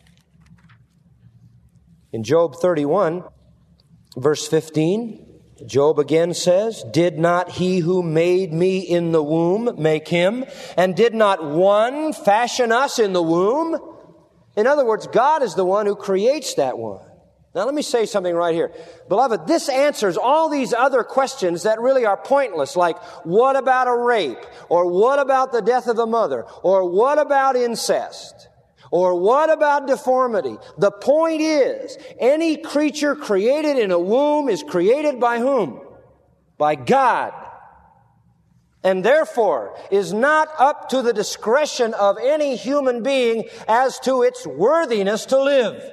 In Job thirty-one, verse fifteen, Job again says, did not he who made me in the womb make him? And did not one fashion us in the womb? In other words, God is the one who creates that one. Now let me say something right here. Beloved, this answers all these other questions that really are pointless, like what about a rape? Or what about the death of the mother? Or what about incest? Or what about deformity? The point is, any creature created in a womb is created by whom? By God. And therefore is not up to the discretion of any human being as to its worthiness to live.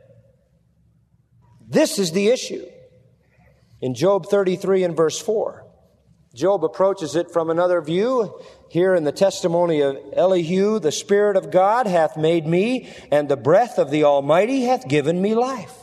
This is the issue. In Job thirty-three and verse four, Job approaches it from another view. Here in the testimony of Elihu, the Spirit of God hath made me, and the breath of the Almighty hath given me life.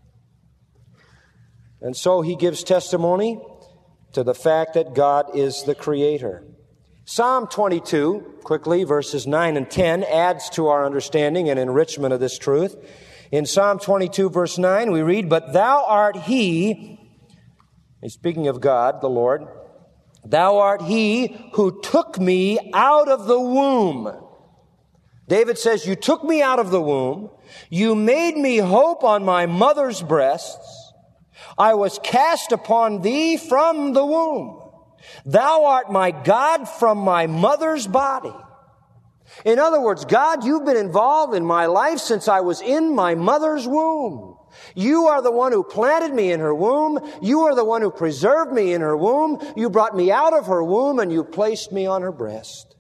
And so he gives testimony to the fact that God is the Creator. Psalm twenty-two, quickly, verses nine and ten, adds to our understanding and enrichment of this truth. In Psalm twenty-two, verse nine, we read, but thou art he, and speaking of God, the Lord, thou art he who took me out of the womb. David says, you took me out of the womb. You made me hope on my mother's breasts. I was cast upon thee from the womb. Thou art my God from my mother's body. In other words, God, you've been involved in my life since I was in my mother's womb. You are the one who planted me in her womb. You are the one who preserved me in her womb. You brought me out of her womb and you placed me on her breast.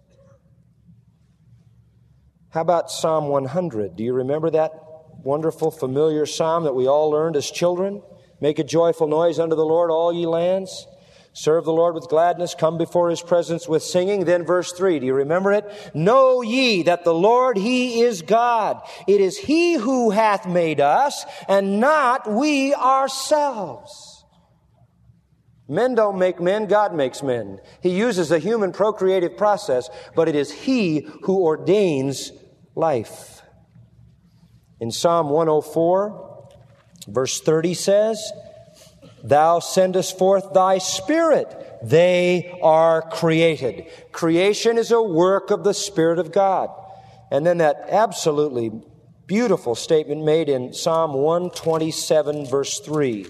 How about Psalm one hundred? Do you remember that wonderful, familiar psalm that we all learned as children? Make a joyful noise unto the Lord, all ye lands. Serve the Lord with gladness. Come before His presence with singing. Then verse three, do you remember it? Know ye that the Lord, He is God. It is He who hath made us, and not we ourselves. Men don't make men, God makes men. He uses a human procreative process, but it is He who ordains life. In Psalm one oh four, verse thirty says, Thou sendest forth Thy Spirit, they are created. Creation is a work of the Spirit of God. And then that absolutely beautiful statement made in Psalm one twenty-seven, verse three.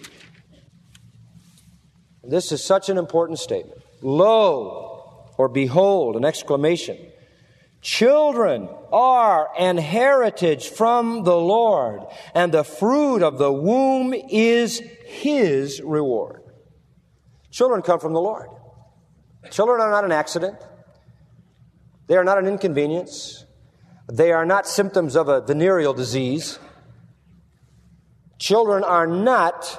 This is such an important statement. Lo, or behold, an exclamation. Children are an heritage from the Lord, and the fruit of the womb is His reward. Children come from the Lord. Children are not an accident. They are not an inconvenience. They are not symptoms of a venereal disease. Children are not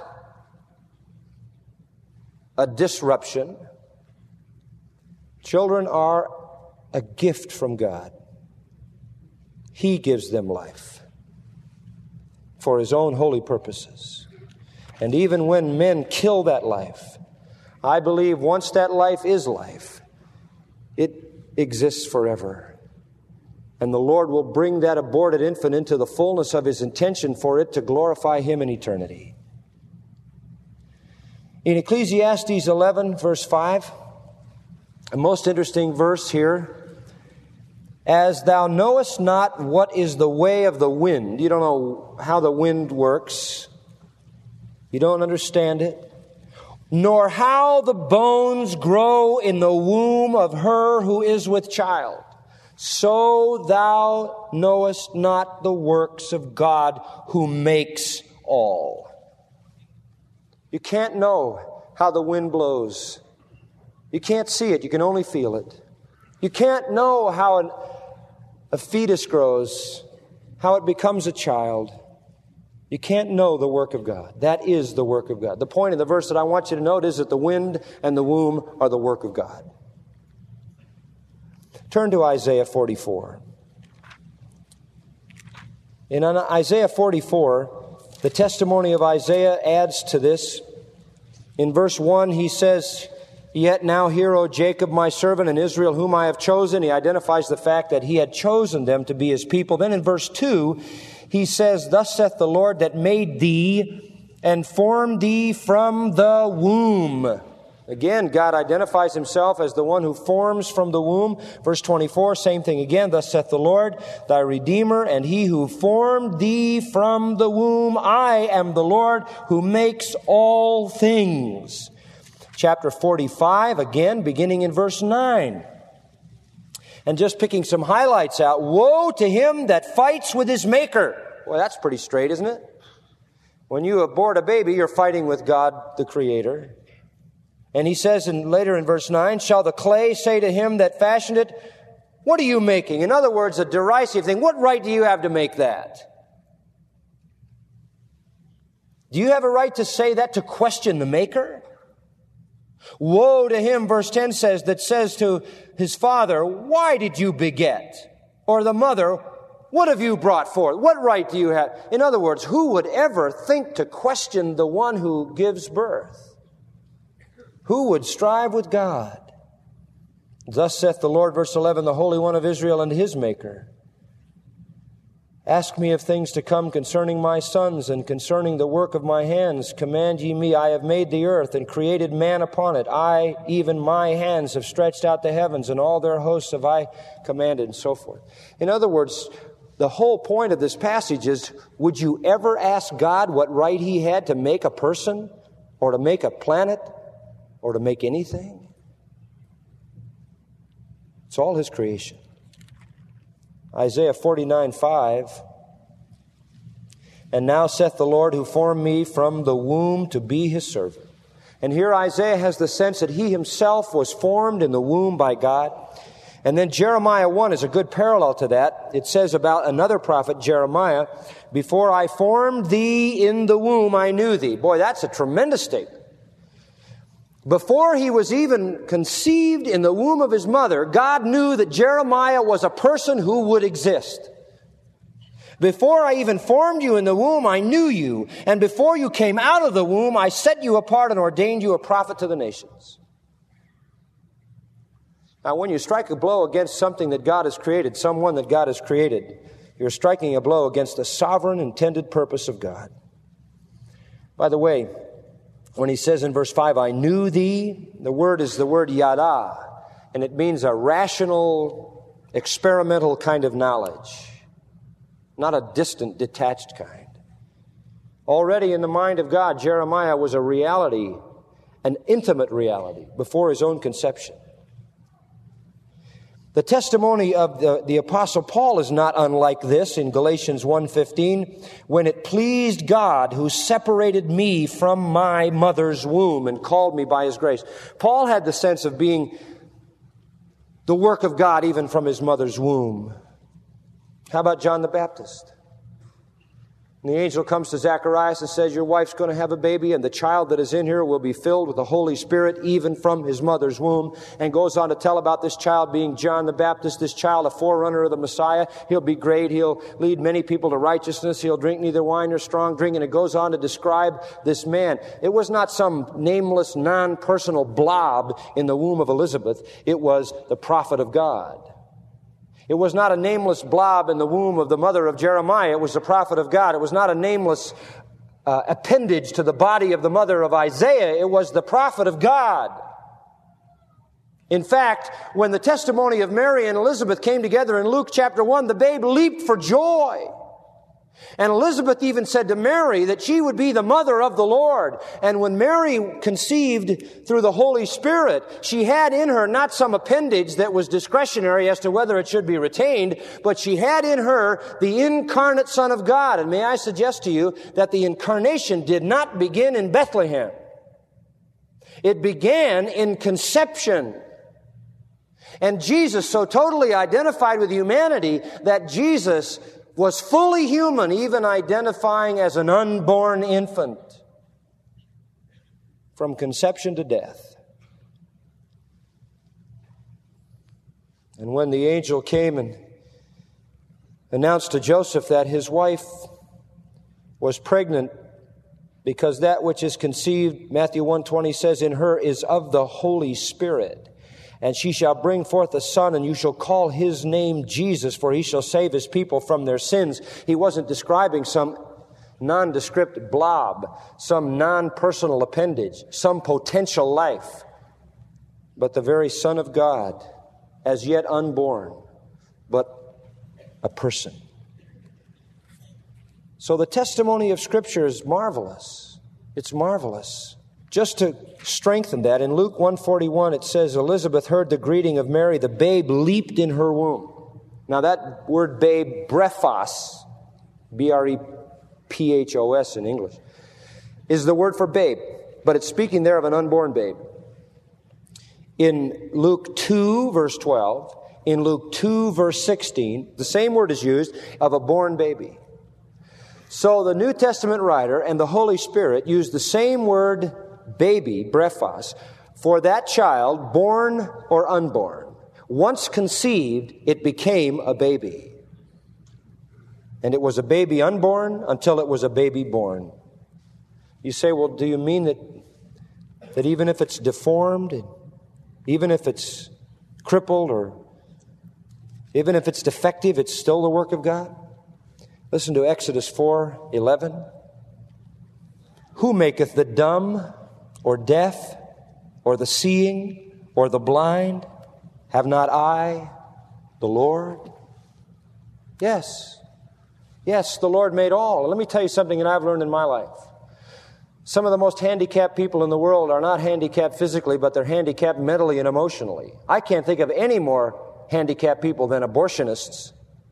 a disruption. Children are a gift from God. He gives them life for His own holy purposes. And even when men kill that life, I believe once that life is life, it exists forever. And the Lord will bring that aborted infant into the fullness of His intention for it to glorify Him in eternity. In Ecclesiastes eleven, verse five, a most interesting verse here As thou knowest not what is the way of the wind. You don't know how the wind works. You don't understand it. Nor how the bones grow in the womb of her who is with child. So thou knowest not the works of God who makes all. You can't know how the wind blows. You can't see it. You can only feel it. You can't know how an, a fetus grows, how it becomes a child. You can't know the work of God. That is the work of God. The point of the verse that I want you to note is that the wind and the womb are the work of God. Turn to Isaiah forty-four. In Isaiah forty-four, the testimony of Isaiah adds to this. In verse one, he says, Yet now hear, O Jacob, my servant, and Israel, whom I have chosen. He identifies the fact that he had chosen them to be his people. Then in verse two, he says, Thus saith the Lord that made thee and formed thee from the womb. Again, God identifies himself as the one who forms from the womb. Verse twenty-four, same thing again. Thus saith the Lord, thy Redeemer, and he who formed thee from the womb. I am the Lord who makes all things. Chapter forty-five, again, beginning in verse nine. And just picking some highlights out. Woe to him that fights with his maker. Well, that's pretty straight, isn't it? When you abort a baby, you're fighting with God, the Creator. And he says in, later in verse nine, Shall the clay say to him that fashioned it, What are you making? In other words, a derisive thing. What right do you have to make that? Do you have a right to say that, to question the Maker? Woe to him, verse ten says, that says to his father, Why did you beget? Or the mother, What have you brought forth? What right do you have? In other words, who would ever think to question the one who gives birth? Who would strive with God? Thus saith the Lord, verse eleven, the Holy One of Israel and his Maker. Ask me of things to come concerning my sons and concerning the work of my hands. Command ye me. I have made the earth and created man upon it. I, even my hands, have stretched out the heavens, and all their hosts have I commanded, and so forth. In other words, the whole point of this passage is, would you ever ask God what right he had to make a person, or to make a planet, or to make anything? It's all his creation. Isaiah forty-nine five. And now saith the Lord who formed me from the womb to be his servant. And here Isaiah has the sense that he himself was formed in the womb by God. And then Jeremiah one is a good parallel to that. It says about another prophet, Jeremiah, Before I formed thee in the womb, I knew thee. Boy, that's a tremendous statement. Before he was even conceived in the womb of his mother, God knew that Jeremiah was a person who would exist. Before I even formed you in the womb, I knew you. And before you came out of the womb, I set you apart and ordained you a prophet to the nations. Now, when you strike a blow against something that God has created, someone that God has created, you're striking a blow against the sovereign intended purpose of God. By the way, when he says in verse five, I knew thee, the word is the word yada, and it means a rational, experimental kind of knowledge, not a distant, detached kind. Already in the mind of God, Jeremiah was a reality, an intimate reality, before his own conception. The testimony of the, the Apostle Paul is not unlike this in Galatians one fifteen, when it pleased God who separated me from my mother's womb and called me by his grace. Paul had the sense of being the work of God even from his mother's womb. How about John the Baptist? And the angel comes to Zacharias and says, your wife's going to have a baby, and the child that is in her will be filled with the Holy Spirit even from his mother's womb. And goes on to tell about this child being John the Baptist, this child, a forerunner of the Messiah. He'll be great. He'll lead many people to righteousness. He'll drink neither wine nor strong drink. And it goes on to describe this man. It was not some nameless, non-personal blob in the womb of Elizabeth. It was the prophet of God. It was not a nameless blob in the womb of the mother of Jeremiah. It was the prophet of God. It was not a nameless uh, appendage to the body of the mother of Isaiah. It was the prophet of God. In fact, when the testimony of Mary and Elizabeth came together in Luke chapter one, the babe leaped for joy. And Elizabeth even said to Mary that she would be the mother of the Lord. And when Mary conceived through the Holy Spirit, she had in her not some appendage that was discretionary as to whether it should be retained, but she had in her the incarnate Son of God. And may I suggest to you that the incarnation did not begin in Bethlehem. It began in conception. And Jesus so totally identified with humanity that Jesus was fully human, even identifying as an unborn infant from conception to death. And when the angel came and announced to Joseph that his wife was pregnant, because that which is conceived, Matthew one twenty says, in her is of the Holy Spirit. And she shall bring forth a son, and you shall call his name Jesus, for he shall save his people from their sins. He wasn't describing some nondescript blob, some non-personal appendage, some potential life, but the very Son of God, as yet unborn, but a person. So the testimony of Scripture is marvelous. It's marvelous. Just to strengthen that, in Luke one forty-one it says, Elizabeth heard the greeting of Mary. The babe leaped in her womb. Now that word babe, brephos, B R E P H O S in English, is the word for babe. But it's speaking there of an unborn babe. In Luke two, verse twelve, in Luke two, verse sixteen, the same word is used of a born baby. So the New Testament writer and the Holy Spirit use the same word baby, brephos, for that child, born or unborn. Once conceived, it became a baby. And it was a baby unborn until it was a baby born. You say, well, do you mean that, that even if it's deformed, even if it's crippled, or even if it's defective, it's still the work of God? Listen to Exodus four eleven. Who maketh the dumb or deaf, or the seeing, or the blind? Have not I, the Lord? Yes. Yes, the Lord made all. Let me tell you something that I've learned in my life. Some of the most handicapped people in the world are not handicapped physically, but they're handicapped mentally and emotionally. I can't think of any more handicapped people than abortionists.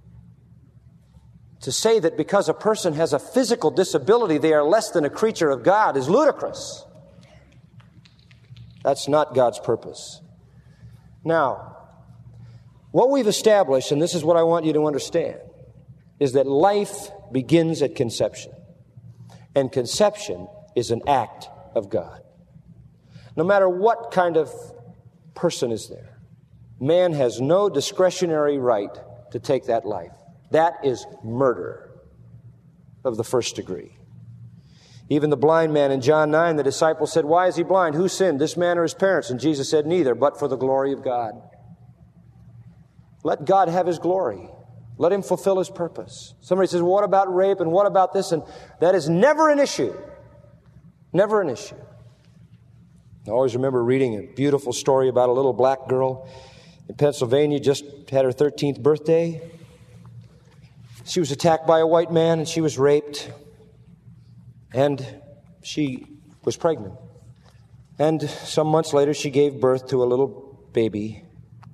To say that because a person has a physical disability, they are less than a creature of God is ludicrous. That's not God's purpose. Now, what we've established, and this is what I want you to understand, is that life begins at conception. And conception is an act of God. No matter what kind of person is there, man has no discretionary right to take that life. That is murder of the first degree. Even the blind man in John nine, the disciples said, why is he blind? Who sinned, this man or his parents? And Jesus said, neither, but for the glory of God. Let God have his glory. Let him fulfill his purpose. Somebody says, well, what about rape and what about this? And that is never an issue. Never an issue. I always remember reading a beautiful story about a little black girl in Pennsylvania, just had her thirteenth birthday. She was attacked by a white man and she was raped. And she was pregnant. And some months later, she gave birth to a little baby.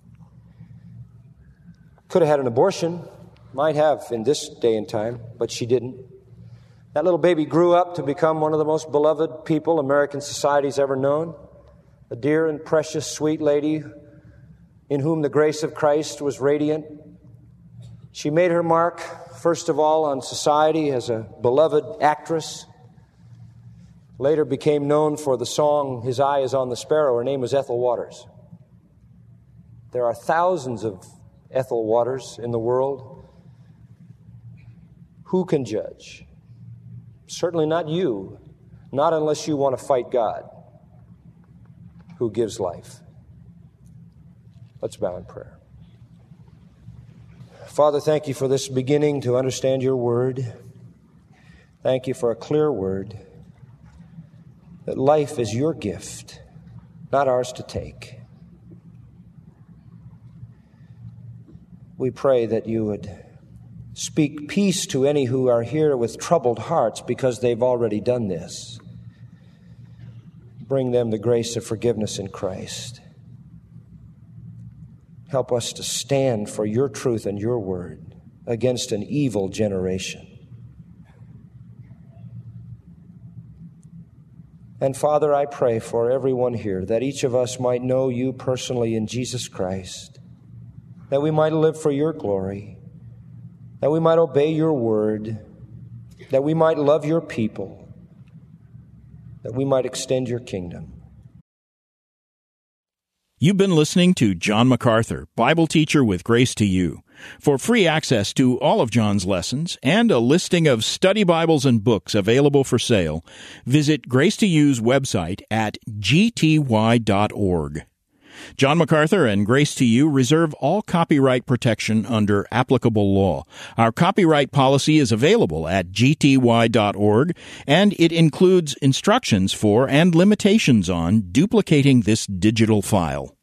Could have had an abortion. Might have in this day and time, but she didn't. That little baby grew up to become one of the most beloved people American society's ever known. A dear and precious, sweet lady in whom the grace of Christ was radiant. She made her mark, first of all, on society as a beloved actress. Later became known for the song, His Eye is on the Sparrow. Her name was Ethel Waters. There are thousands of Ethel Waters in the world. Who can judge? Certainly not you, not unless you want to fight God, who gives life. Let's bow in prayer. Father, thank you for this beginning to understand your word. Thank you for a clear word. That life is your gift, not ours to take. We pray that you would speak peace to any who are here with troubled hearts because they've already done this. Bring them the grace of forgiveness in Christ. Help us to stand for your truth and your word against an evil generation. And Father, I pray for everyone here that each of us might know you personally in Jesus Christ, that we might live for your glory, that we might obey your word, that we might love your people, that we might extend your kingdom. You've been listening to John MacArthur, Bible teacher with Grace to You. For free access to all of John's lessons and a listing of study Bibles and books available for sale, visit Grace to You's website at g t y dot org. John MacArthur and Grace to You reserve all copyright protection under applicable law. Our copyright policy is available at g t y dot org, and it includes instructions for and limitations on duplicating this digital file.